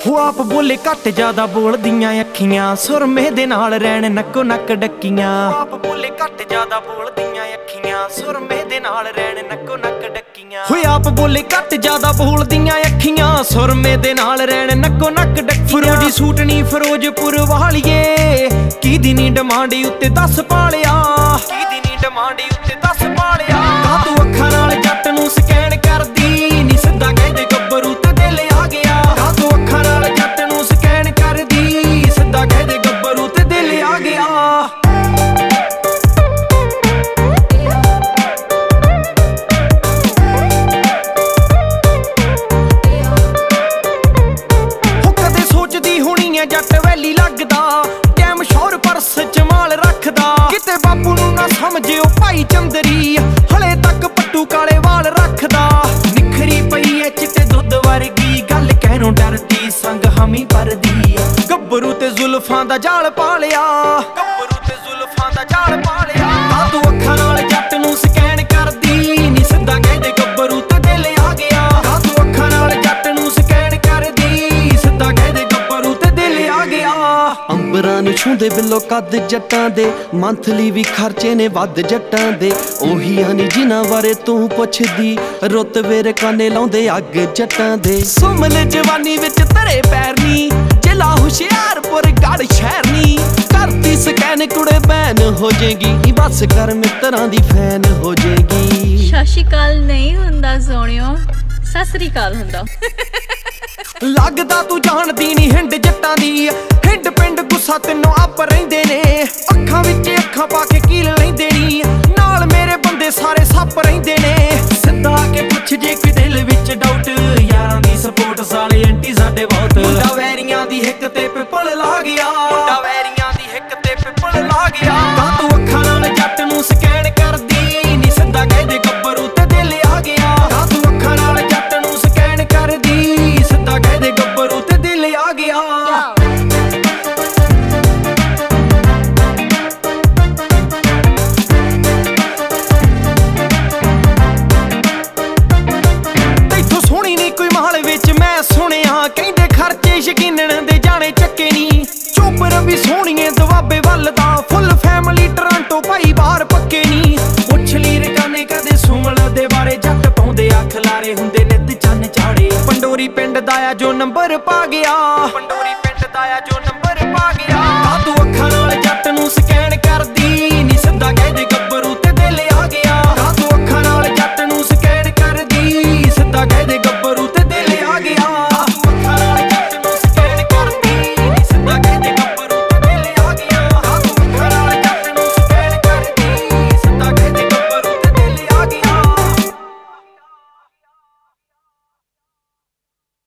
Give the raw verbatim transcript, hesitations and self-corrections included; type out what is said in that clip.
ਹੋ ਆਪ ਬੋਲੇ ਘੱਟ ਜ਼ਿਆਦਾ ਬੋਲਦੀਆਂ ਅੱਖੀਆਂ, ਸੁਰਮੇ ਦੇ ਨਾਲ ਰਹਿਣ ਨੱਕੋ ਨੱਕ ਡੱਕੀਆਂ। ਆਪ ਬੋਲੇ ਘੱਟ ਜ਼ਿਆਦਾ ਬੋਲਦੀਆਂ ਅੱਖੀਆਂ, ਸੁਰਮੇ ਦੇ ਨਾਲ ਰਹਿਣ ਨੱਕੋ ਨੱਕ ਡੱਕੀਆਂ। ਹੋਏ ਆਪ ਬੋਲੇ ਘੱਟ ਜ਼ਿਆਦਾ ਬੋਲਦੀਆਂ ਅੱਖੀਆਂ, ਸੁਰਮੇ ਦੇ ਨਾਲ ਰਹਿਣ ਨੱਕੋ ਨੱਕ ਡੱਕੀਆਂ। ਫਰੋਜੀ ਸੂਟ ਨੀ ਫਿਰੋਜ਼ਪੁਰ ਵਾਲੀਏ, ਕਿਹਦੀ ਨੀ ਡਿਮਾਂਡ ਉੱਤੇ ਦੱਸ ਪਾਲਿਆ, ਕਿਹਦੀ ਨੀ ਡਿਮਾਂਡ ਉੱਤੇ ਦੱਸ ਪਾਲਿਆ। ਕਾ ਤੂੰ ਅੱਖਾਂ ਨਾਲ ਜੱਟ ਨੂੰ ਸਕੈਨ ਕਰਦੀ ਨੀ, ਸਿੱਧਾ ਕਹਿੰਦੇ ਗੱਭਰੂ ਤੇ ਦਿਲ ਆ ਗਿਆ। ਕਾ ਤੂੰ ਅੱਖਾਂ ਨਾਲ ਜੱਟ ਨੂੰ ਸਕੈਨ ਕਰਦੀ, ਸਿੱਧਾ ਕਹਿੰਦੇ ਗੱਭਰੂ ਤੇ ਦਿਲ ਆ ਗਿਆ। ਜੱਟ ਵੈਲੀ ਲੱਗਦਾ ਟੈਮ ਸ਼ੋਰ ਪਰਸ ਚ ਮਾਲ ਰੱਖਦਾ, ਕਿਤੇ ਬਾਪੂ ਨੂੰ ਨਾ ਸਮਝਿਓ ਭਾਈ ਚੰਦਰੀ, ਹਲੇ ਤੱਕ ਪੱਟੂ ਕਾਲੇ ਵਾਲ ਰੱਖਦਾ। ਨਿਖਰੀ ਪਈ ਐ ਚਿੱਟੇ ਦੁੱਧ ਵਰਗੀ, ਗੱਲ ਕਹਿਣੋਂ ਡਰਦੀ ਸੰਗ ਹਮੀ ਪਰਦੀ। ਗੱਭਰੂ ਤੇ ਜ਼ੁਲਫਾਂ ਦਾ ਜਾਲ ਪਾ ਲਿਆ, ਗੱਭਰੂ ਤੇ ਜ਼ੁਲਫਾਂ ਦਾ ਜਾਲ ਪਾ ਲਿਆ। ਆ ਤੂੰ ਅੱਖਾਂ ਨਾਲ ਜੱਟ ਨੂੰ ਸਕੈਨ ਕਰਦੀ ਨੀ, ਸਿੱਧਾ ਕਹਿੰਦੇ ਗੱਭਰੂ ਤੇ ਦਿਲ ਆ ਗਿਆ। ਆ ਤੂੰ ਅੱਖਾਂ ਨਾਲ ਜੱਟ ਨੂੰ ਸਕੈਨ ਕਰਦੀ, ਸਿੱਧਾ ਕਹਿੰਦੇ ਗੱਭਰੂ ਤੇ ਦਿਲ ਆ ਗਿਆ। ਅੰਬਰਾਂ ਨੂੰ ਛੂੰਦੇ ਬਿੱਲੋ ਕੱਦ ਜੱਟਾਂ ਦੇ, ਮੰਥਲੀ ਵੀ ਖਰਚੇ ਨੇ ਵੱਧ ਜੱਟਾਂ ਦੇ। ਉਹੀ ਆ ਨੀ ਜਿਨ੍ਹਾਂ ਬਾਰੇ ਤੂੰ ਪੁੱਛਦੀ, ਰੁੱਤ ਵੇਰ ਕਾਨੇ ਲਾਉਂਦੇ ਅੱਗ ਜੱਟਾਂ ਦੇ। ਸੁਮਲ ਜਵਾਨੀ ਵਿੱਚ ਧਰੇ ਪੈਰ ਨੀ, ਜ਼ਿਲ੍ਹਾ ਹੁਸ਼ਿਆਰਪੁਰ ਗੜ ਸ਼ਹਿਰ ਨੀ। ਕਰਤੀ ਸਕੈਨ ਕੁੜੇ ਬੈਨ ਹੋ ਜੇਗੀ, ਬਸ ਕਰ ਮਿੱਤਰਾਂ ਦੀ ਫੈਨ ਹੋ ਜੇਗੀ। ਸਤਿ ਸ਼੍ਰੀ ਅਕਾਲ ਨਹੀਂ ਹੁੰਦਾ ਸੋਹਣਿਓ, ਸਤਿ ਸ੍ਰੀ ਅਕਾਲ ਹੁੰਦਾ। ਲੱਗਦਾ ਤੂੰ ਜਾਣਦੀ ਨੀ ਹਿੰਡ ਜੱਟਾਂ ਦੀ, ਹਿੰਡ ਪਿੰਡ ਗੁੱਸਾ ਤੈਨੂੰ ਆਪ ਰਹਿੰਦੇ ਨੇ। ਅੱਖਾਂ ਵਿੱਚ ਅੱਖਾਂ ਪਾ ਕੇ ਕੀਲ ਲੈਂਦੇ ਨੀ, ਨਾਲ ਮੇਰੇ ਬੰਦੇ ਸਾਰੇ ਸੱਪ ਰਹਿੰਦੇ ਨੇ। ਸਿੱਧਾ ਆ ਕੇ ਪੁੱਛ ਜੇ ਕਿ ਦਿਲ ਵਿੱਚ ਡਾਊਟ, ਯਾਰਾਂ ਦੀ ਸਪੋਰਟ ਸਾਲੇ ਐਂਟੀ ਸਾਡੇ ਬਹੁਤ। ਮੁੰਡਾ ਵੈਰੀਆਂ ਦੀ ਹਿੱਕ ਤੇ ਪਿੱਪਲ ਲਾ ਗਿਆ, ਮੁੰਡਾ ਵੈਰੀਆਂ ਦੀ ਹਿੱਕ ਤੇ ਪਿੱਪਲ ਲਾ ਗਿਆ। ਕਾ ਤੂੰ ਅੱਖਾਂ ਨਾਲ ਜੱਟ ਨੂੰ ਸਕੈਨ ਕਰਦੀ ਨੀ, ਸਿੱਧਾ ਕਹਿੰਦੇ ਗੱਭਰੂ ਤੇ ਦਿਲ ਆ ਗਿਆ। ਕਾ ਤੂੰ ਅੱਖਾਂ ਨਾਲ ਜੱਟ ਨੂੰ ਸਕੈਨ ਕਰਦੀ, ਸਿੱਧਾ ਕਹਿੰਦੇ ਗੱਭਰੂ ਤੇ ਦਿਲ ਆ ਗਿਆ। ਤੈਥੋਂ ਸੋਹਣੀ ਨੀ ਕੋਈ ਮਾਲ ਵਿੱਚ ਮੈਂ ਸੁਣਿਆ, ਕਹਿੰਦੇ ਖਰਚੇ ਯਕੀਨਣ ਦੇ ਜਾਣੇ ਚੱਕੇ ਨੀ। ਚੋਪਰ ਵੀ ਸੋਹਣੀਏ ਦੁਆਬੇ ਵੱਲ ਦਾ, ਫੁੱਲ ਫੈਮਿਲੀ ਟੋਰਾਂਟੋ ਭਾਈ ਬਾਹਰ ਪੱਕੇ ਨੀ। ਪੁੱਛ ਲਈ ਰਕਾਨੇ ਕਦੇ ਸੁਮਲ ਦੇ ਬਾਰੇ, ਜੱਟ ਪਾਉਂਦੇ ਅੱਖ ਲਾਰੇ ਹੁੰਦੇ ਨਿੱਤ ਚੰਨ ਚਾੜੇ। ਪੰਡੋਰੀ ਪਿੰਡ ਦਾ ਆ ਜੋ ਨੰਬਰ ਪਾ ਗਿਆ।